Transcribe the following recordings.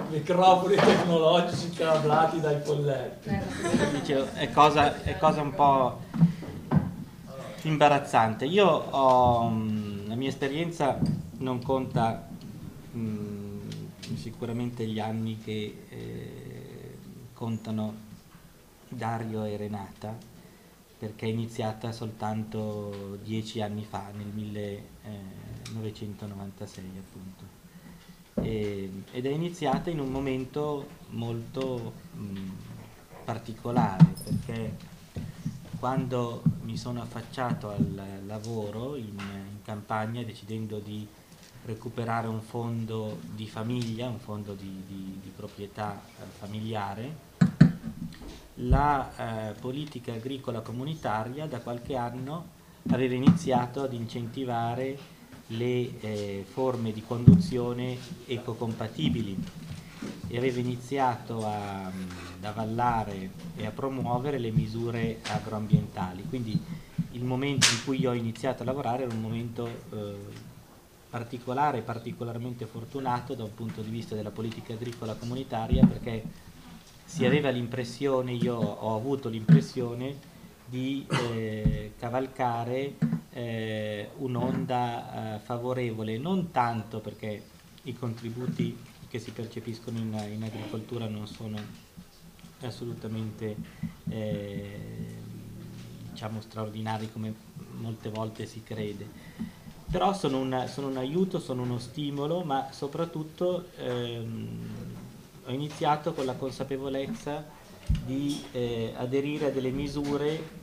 microfoni tecnologici cablati dai colleghi. Dicevo, è cosa un po' imbarazzante. Io ho la mia esperienza non conta sicuramente gli anni che contano Dario e Renata, perché è iniziata soltanto 10 anni fa, nel 1996 appunto. Ed è iniziata in un momento molto particolare, perché quando mi sono affacciato al lavoro in campagna, decidendo di recuperare un fondo di famiglia, un fondo di proprietà familiare, la politica agricola comunitaria da qualche anno aveva iniziato ad incentivare le forme di conduzione ecocompatibili e aveva iniziato ad avallare e a promuovere le misure agroambientali. Quindi il momento in cui io ho iniziato a lavorare era un momento particolare, particolarmente fortunato da un punto di vista della politica agricola comunitaria, perché si aveva l'impressione, io ho avuto l'impressione di cavalcare un'onda favorevole, non tanto perché i contributi che si percepiscono in agricoltura non sono assolutamente diciamo straordinari come molte volte si crede, però sono un aiuto, sono uno stimolo, ma soprattutto ho iniziato con la consapevolezza di aderire a delle misure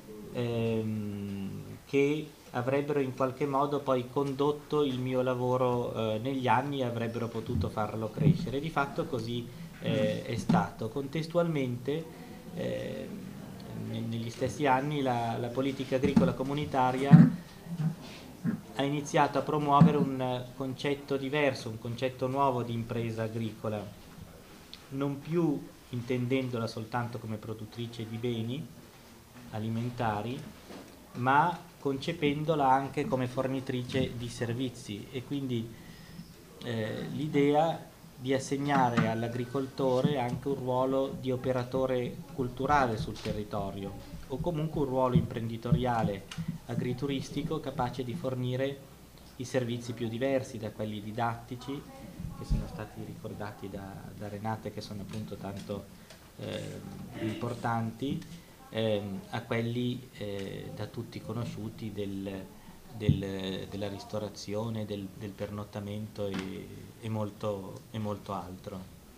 che avrebbero in qualche modo poi condotto il mio lavoro negli anni e avrebbero potuto farlo crescere. Di fatto così è stato. Contestualmente, negli stessi anni, la politica agricola comunitaria ha iniziato a promuovere un concetto diverso, un concetto nuovo di impresa agricola, non più intendendola soltanto come produttrice di beni alimentari, ma concependola anche come fornitrice di servizi, e quindi l'idea di assegnare all'agricoltore anche un ruolo di operatore culturale sul territorio, o comunque un ruolo imprenditoriale agrituristico capace di fornire i servizi più diversi, da quelli didattici che sono stati ricordati da Renata e che sono appunto tanto importanti, a quelli da tutti conosciuti della ristorazione, del pernottamento e molto altro.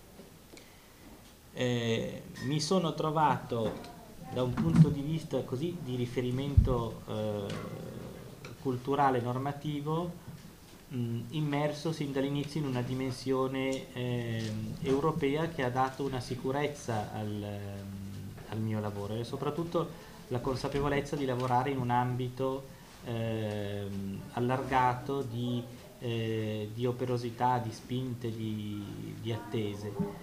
Mi sono trovato da un punto di vista così di riferimento culturale normativo immerso sin dall'inizio in una dimensione europea che ha dato una sicurezza al mio lavoro, e soprattutto la consapevolezza di lavorare in un ambito allargato di operosità, di spinte, di attese.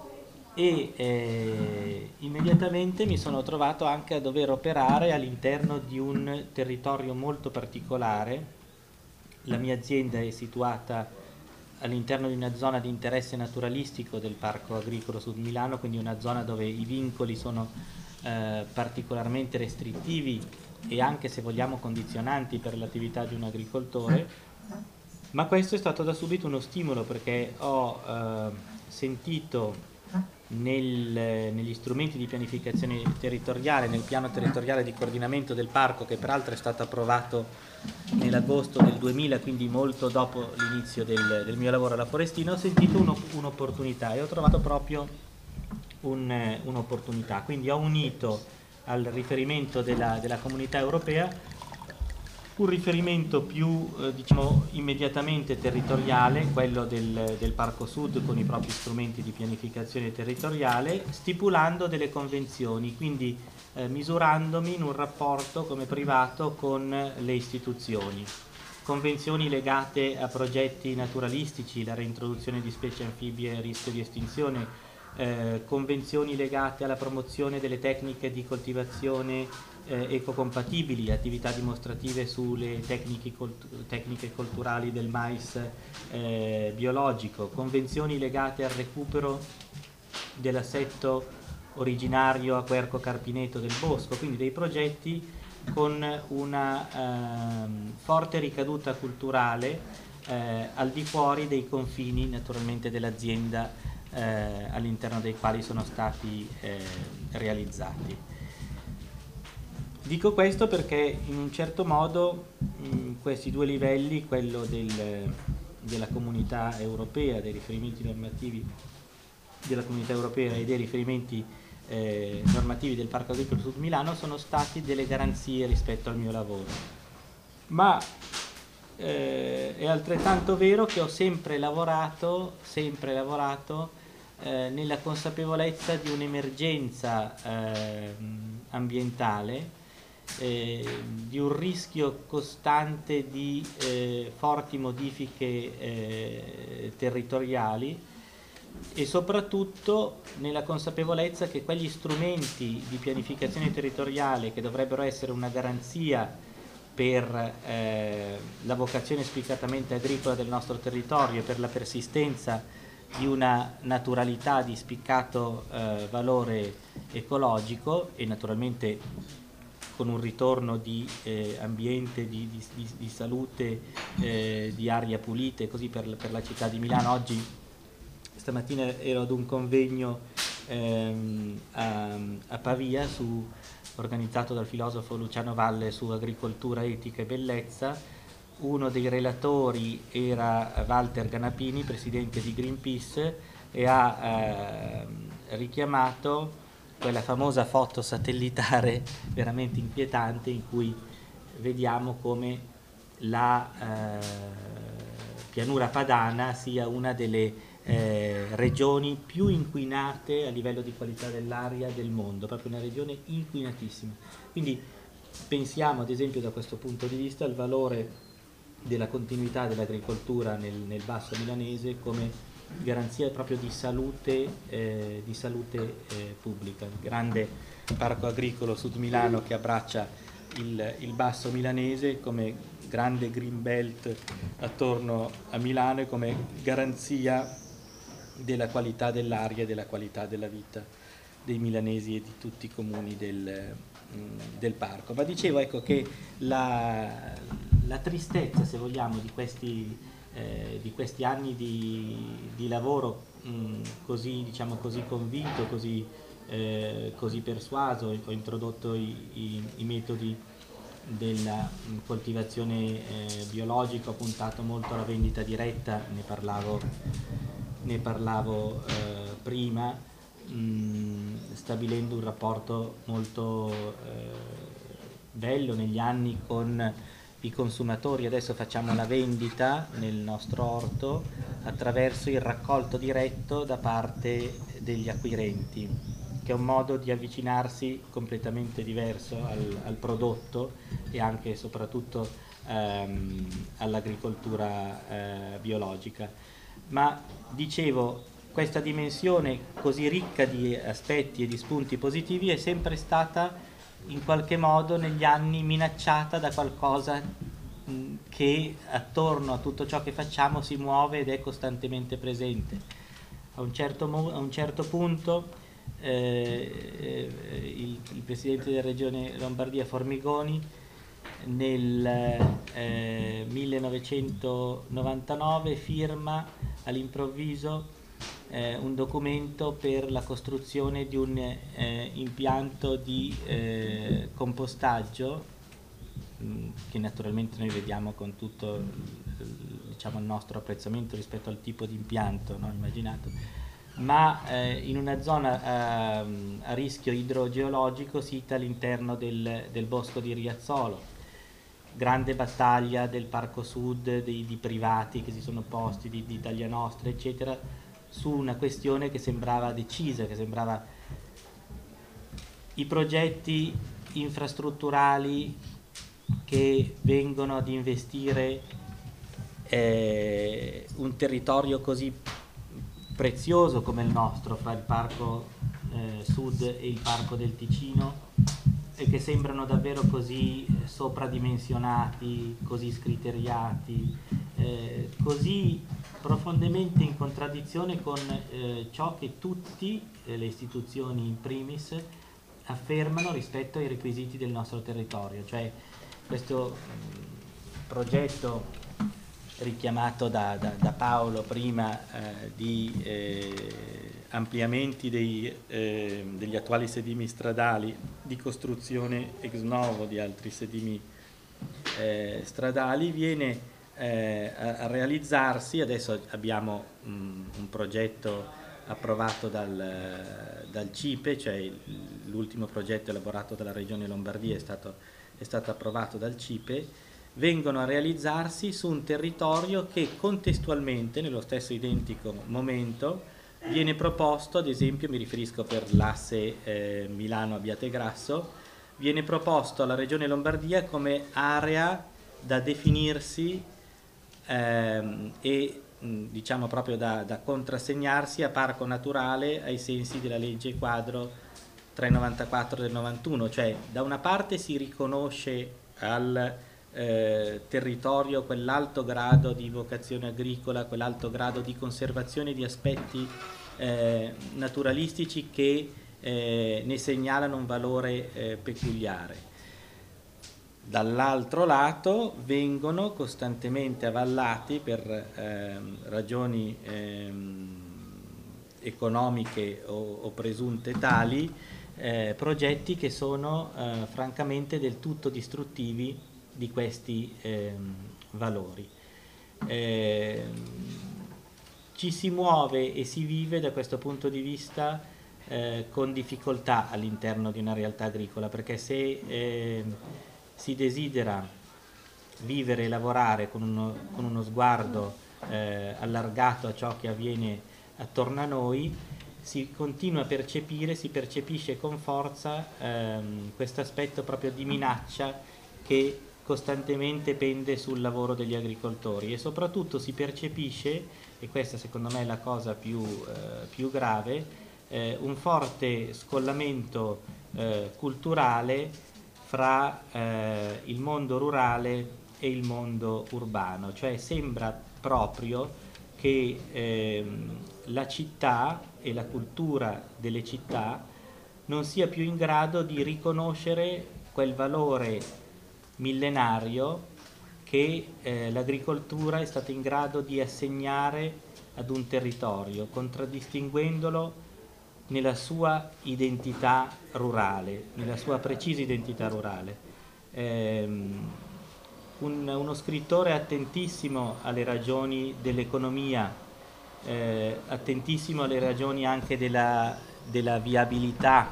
E immediatamente mi sono trovato anche a dover operare all'interno di un territorio molto particolare. La mia azienda è situata all'interno di una zona di interesse naturalistico del Parco Agricolo Sud Milano, quindi una zona dove i vincoli sono particolarmente restrittivi e anche, se vogliamo, condizionanti per l'attività di un agricoltore, ma questo è stato da subito uno stimolo, perché ho sentito negli strumenti di pianificazione territoriale, nel piano territoriale di coordinamento del parco, che peraltro è stato approvato nell'agosto del 2000, quindi molto dopo l'inizio del mio lavoro alla Forestina, ho sentito un'opportunità e ho trovato proprio un'opportunità. Quindi ho unito al riferimento della comunità europea un riferimento più diciamo immediatamente territoriale, quello del Parco Sud, con i propri strumenti di pianificazione territoriale, stipulando delle convenzioni, quindi misurandomi in un rapporto come privato con le istituzioni. Convenzioni legate a progetti naturalistici, la reintroduzione di specie anfibie a rischio di estinzione, convenzioni legate alla promozione delle tecniche di coltivazione ecocompatibili, attività dimostrative sulle tecniche culturali del mais biologico, convenzioni legate al recupero dell'assetto originario a Querco Carpineto del Bosco, quindi dei progetti con una forte ricaduta culturale al di fuori dei confini naturalmente dell'azienda all'interno dei quali sono stati realizzati. Dico questo perché in un certo modo questi due livelli, quello della comunità europea, dei riferimenti normativi della comunità europea e dei riferimenti normativi del Parco Agricolo Sud Milano, sono stati delle garanzie rispetto al mio lavoro. Ma è altrettanto vero che ho sempre lavorato nella consapevolezza di un'emergenza ambientale, di un rischio costante di forti modifiche territoriali e soprattutto nella consapevolezza che quegli strumenti di pianificazione territoriale che dovrebbero essere una garanzia per la vocazione spiccatamente agricola del nostro territorio e per la persistenza di una naturalità di spiccato valore ecologico e naturalmente con un ritorno di ambiente, di salute, di aria pulita e così per la città di Milano. Stamattina ero ad un convegno a Pavia organizzato dal filosofo Luciano Valle su agricoltura, etica e bellezza. Uno dei relatori era Walter Ganapini, presidente di Greenpeace, e ha richiamato quella famosa foto satellitare veramente inquietante in cui vediamo come la pianura padana sia una delle regioni più inquinate a livello di qualità dell'aria del mondo, proprio una regione inquinatissima. Quindi pensiamo ad esempio da questo punto di vista al valore della continuità dell'agricoltura nel basso milanese come garanzia proprio di salute pubblica. Il grande parco agricolo Sud Milano che abbraccia il basso milanese come grande green belt attorno a Milano e come garanzia della qualità dell'aria e della qualità della vita dei milanesi e di tutti i comuni del parco. Ma dicevo ecco che la tristezza, se vogliamo, di questi anni di lavoro così, diciamo, così convinto, così persuaso, ho introdotto i metodi della coltivazione biologica, ho puntato molto alla vendita diretta, ne parlavo prima, stabilendo un rapporto molto bello negli anni con i consumatori. Adesso facciamo la vendita nel nostro orto attraverso il raccolto diretto da parte degli acquirenti, che è un modo di avvicinarsi completamente diverso al prodotto e anche e soprattutto all'agricoltura biologica. Ma dicevo, questa dimensione così ricca di aspetti e di spunti positivi è sempre stata in qualche modo negli anni minacciata da qualcosa che attorno a tutto ciò che facciamo si muove ed è costantemente presente. A un certo punto il presidente della regione Lombardia Formigoni nel 1999 firma all'improvviso un documento per la costruzione di un impianto di compostaggio che naturalmente noi vediamo con tutto diciamo, il nostro apprezzamento rispetto al tipo di impianto, no, immaginato, ma in una zona a rischio idrogeologico sita all'interno del bosco di Riazzolo. Grande battaglia del Parco Sud, di privati che si sono opposti, di Italia Nostra, eccetera, su una questione che sembrava decisa, che sembrava i progetti infrastrutturali che vengono ad investire un territorio così prezioso come il nostro, fra il Parco Sud e il Parco del Ticino, che sembrano davvero così sopradimensionati, così scriteriati, così profondamente in contraddizione con ciò che tutte le istituzioni in primis affermano rispetto ai requisiti del nostro territorio. Cioè questo progetto richiamato da Paolo prima di ampliamenti degli attuali sedimi stradali, di costruzione ex novo di altri sedimi stradali, viene a realizzarsi. Adesso abbiamo un progetto approvato dal CIPE, cioè l'ultimo progetto elaborato dalla Regione Lombardia è stato approvato dal CIPE. Vengono a realizzarsi su un territorio che contestualmente, nello stesso identico momento, viene proposto, ad esempio mi riferisco per l'asse Milano-Abbiategrasso, viene proposto alla Regione Lombardia come area da definirsi e diciamo proprio da contrassegnarsi a parco naturale ai sensi della legge quadro 394 del 91, cioè da una parte si riconosce al territorio quell'alto grado di vocazione agricola, quell'alto grado di conservazione di aspetti naturalistici che ne segnalano un valore peculiare. Dall'altro lato vengono costantemente avvallati per ragioni economiche o presunte tali progetti che sono francamente del tutto distruttivi di questi valori. Ci si muove e si vive da questo punto di vista con difficoltà all'interno di una realtà agricola, perché se si desidera vivere e lavorare con uno sguardo allargato a ciò che avviene attorno a noi, si continua a percepire, si percepisce con forza questo aspetto proprio di minaccia che costantemente pende sul lavoro degli agricoltori, e soprattutto si percepisce, e questa secondo me è la cosa più grave, un forte scollamento culturale fra il mondo rurale e il mondo urbano. Cioè sembra proprio che la città e la cultura delle città non sia più in grado di riconoscere quel valore millenario che l'agricoltura è stata in grado di assegnare ad un territorio, contraddistinguendolo nella sua identità rurale, nella sua precisa identità rurale. Uno scrittore attentissimo alle ragioni dell'economia, attentissimo alle ragioni anche della viabilità,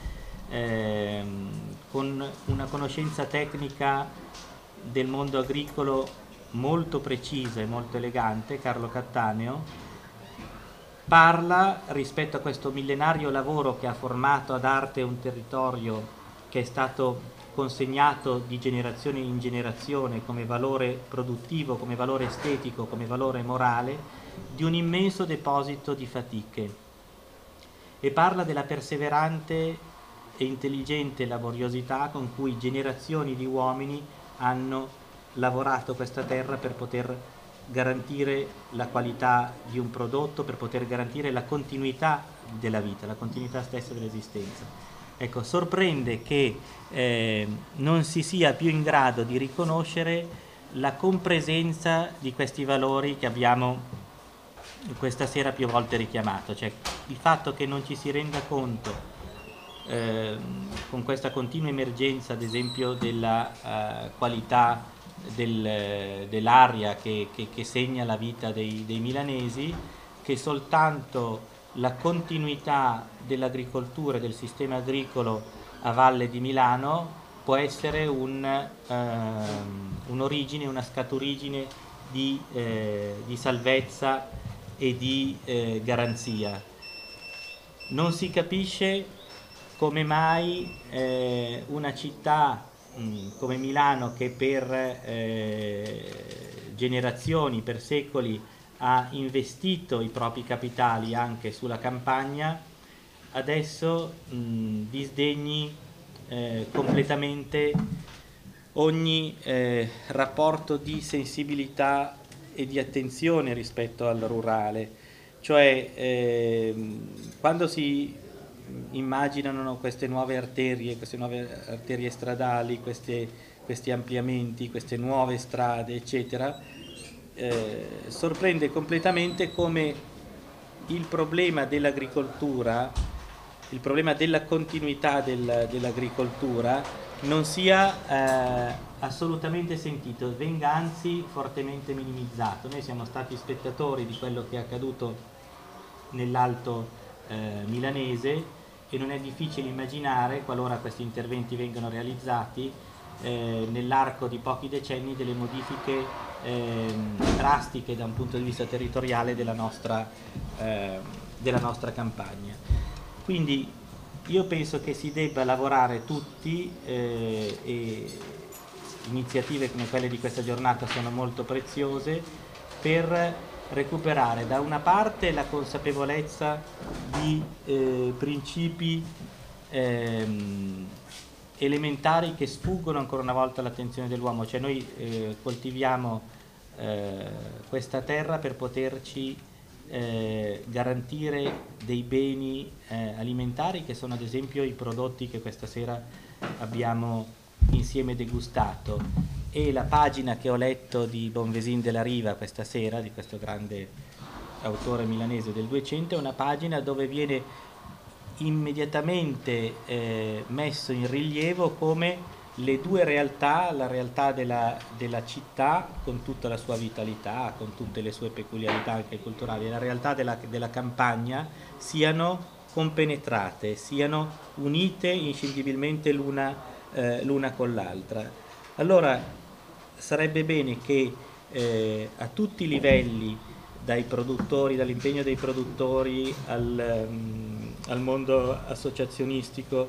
con una conoscenza tecnica del mondo agricolo molto precisa e molto elegante, Carlo Cattaneo, parla rispetto a questo millenario lavoro che ha formato ad arte un territorio che è stato consegnato di generazione in generazione come valore produttivo, come valore estetico, come valore morale, di un immenso deposito di fatiche, e parla della perseverante e intelligente laboriosità con cui generazioni di uomini hanno lavorato questa terra per poter garantire la qualità di un prodotto, per poter garantire la continuità della vita, la continuità stessa dell'esistenza. Ecco, sorprende che non si sia più in grado di riconoscere la compresenza di questi valori che abbiamo questa sera più volte richiamato, cioè il fatto che non ci si renda conto con questa continua emergenza, ad esempio, della qualità dell'aria che segna la vita dei milanesi, che soltanto la continuità dell'agricoltura e del sistema agricolo a valle di Milano può essere un'origine, una scaturigine di salvezza e di garanzia. Non si capisce come mai una città come Milano, che per generazioni, per secoli ha investito i propri capitali anche sulla campagna, adesso disdegni completamente ogni rapporto di sensibilità e di attenzione rispetto al rurale. Cioè, quando si immaginano queste nuove arterie stradali, questi ampliamenti, queste nuove strade, eccetera, sorprende completamente come il problema dell'agricoltura, il problema della continuità dell'agricoltura non sia assolutamente sentito, venga anzi fortemente minimizzato. Noi siamo stati spettatori di quello che è accaduto nell'Alto milanese e non è difficile immaginare, qualora questi interventi vengano realizzati, nell'arco di pochi decenni delle modifiche drastiche da un punto di vista territoriale della nostra campagna. Quindi io penso che si debba lavorare tutti e iniziative come quelle di questa giornata sono molto preziose per recuperare da una parte la consapevolezza di principi elementari che sfuggono ancora una volta all'attenzione dell'uomo, cioè noi coltiviamo questa terra per poterci garantire dei beni alimentari che sono ad esempio i prodotti che questa sera abbiamo insieme degustato, e la pagina che ho letto di Bonvesin della Riva questa sera, di questo grande autore milanese del 200, è una pagina dove viene immediatamente messo in rilievo come le due realtà, la realtà della città con tutta la sua vitalità, con tutte le sue peculiarità anche culturali, e la realtà della campagna siano compenetrate, siano unite inscindibilmente l'una con l'altra. Allora sarebbe bene che a tutti i livelli, dai produttori, dall'impegno dei produttori al mondo associazionistico,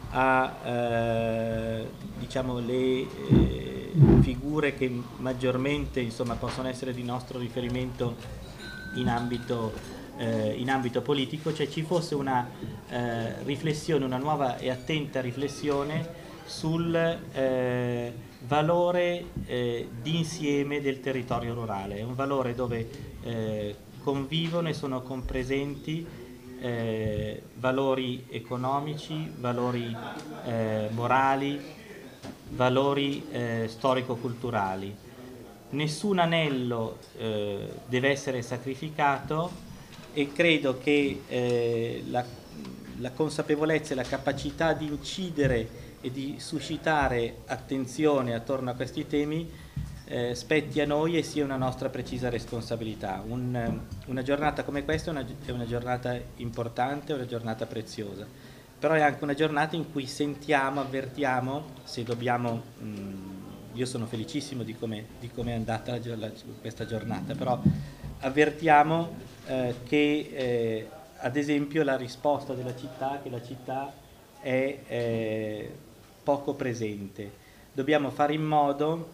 a diciamo le figure che maggiormente insomma possono essere di nostro riferimento in ambito politico, cioè ci fosse una riflessione, una nuova e attenta riflessione sul valore d'insieme del territorio rurale. È un valore dove convivono e sono compresenti valori economici, valori morali, valori storico-culturali. Nessun anello deve essere sacrificato, e credo che la consapevolezza e la capacità di incidere e di suscitare attenzione attorno a questi temi spetti a noi e sia una nostra precisa responsabilità. Una giornata come questa è una giornata importante, è una giornata preziosa, però è anche una giornata in cui sentiamo, avvertiamo, se dobbiamo, io sono felicissimo di come è andata questa giornata, però avvertiamo che ad esempio la risposta della città, che la città è poco presente. Dobbiamo fare in modo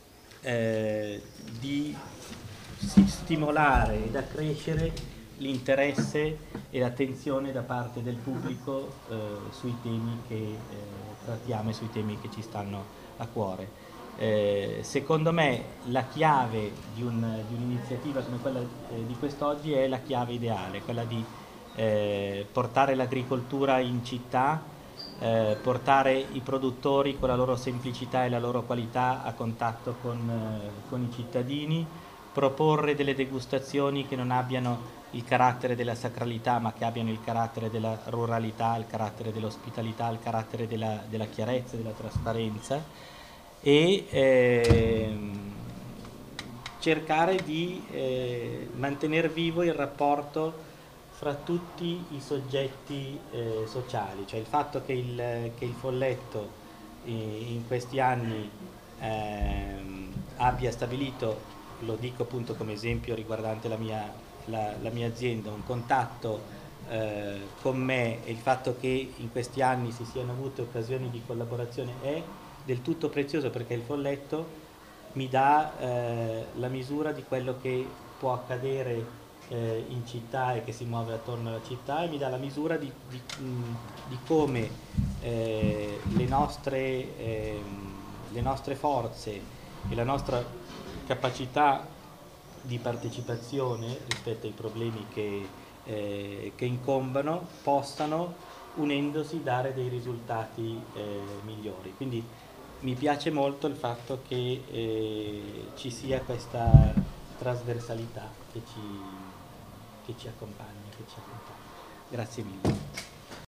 di stimolare ed accrescere l'interesse e l'attenzione da parte del pubblico sui temi che trattiamo e sui temi che ci stanno a cuore. Secondo me la chiave di un'iniziativa come quella di quest'oggi è la chiave ideale, quella di portare l'agricoltura in città, portare i produttori con la loro semplicità e la loro qualità a contatto con i cittadini, proporre delle degustazioni che non abbiano il carattere della sacralità ma che abbiano il carattere della ruralità, il carattere dell'ospitalità, il carattere della chiarezza, della trasparenza, e cercare di mantenere vivo il rapporto fra tutti i soggetti sociali, cioè il fatto che il Folletto in questi anni abbia stabilito, lo dico appunto come esempio riguardante la mia azienda, un contatto con me, e il fatto che in questi anni si siano avute occasioni di collaborazione è del tutto prezioso, perché il Folletto mi dà la misura di quello che può accadere in città e che si muove attorno alla città, e mi dà la misura di come le nostre forze e la nostra capacità di partecipazione rispetto ai problemi che incombano possano, unendosi, dare dei risultati migliori. Quindi mi piace molto il fatto che ci sia questa trasversalità che ci accompagna. Grazie mille.